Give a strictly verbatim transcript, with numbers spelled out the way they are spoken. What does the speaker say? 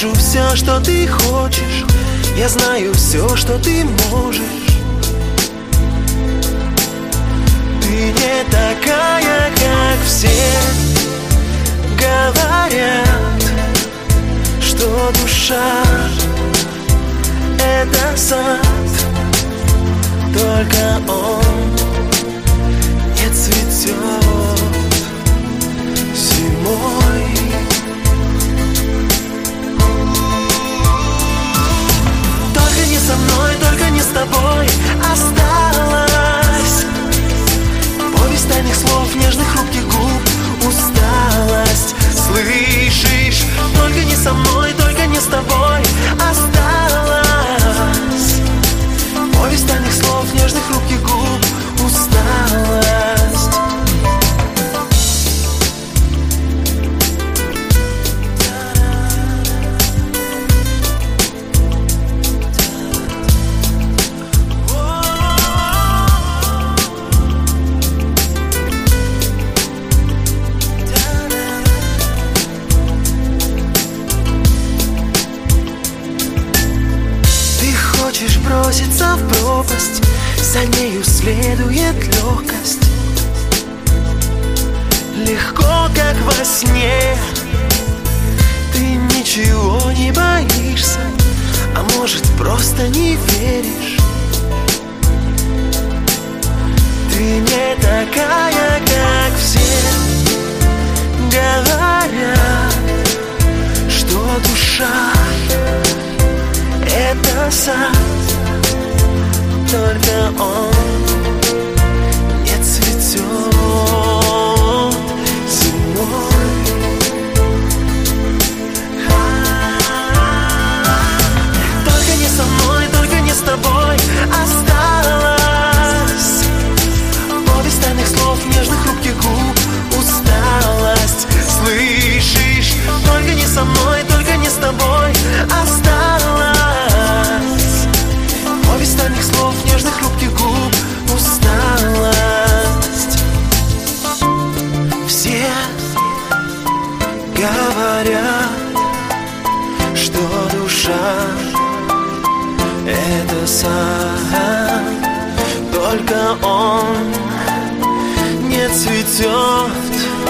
вижу все, что ты хочешь, я знаю все, что ты можешь. Ты не такая, как все. Говорят, что душа — это сад, только он не цветет зимой. Только не со мной, только не с тобой осталась повесть тайных слов, нежных хрупких губ, усталость. Слышишь? Только не со мной, только не с тобой осталась повесть тайных слов, нежных хрупких губ, усталость. Броситься в пропасть, за нею следует легкость. Легко, как во сне. Ты ничего не боишься, а может, просто не веришь. Ты не такая, как все. Говорят, что душа — это сад, только он не цветет зимой. Только не со мной, только не с тобой осталась повесть тайных слов, нежных хрупких губ, усталость. Слышишь? Только не со мной, только не с тобой осталась повесть тайных слов, нежных хрупких губ, усталость. Все говорят, что душа — это сад, только он не цветет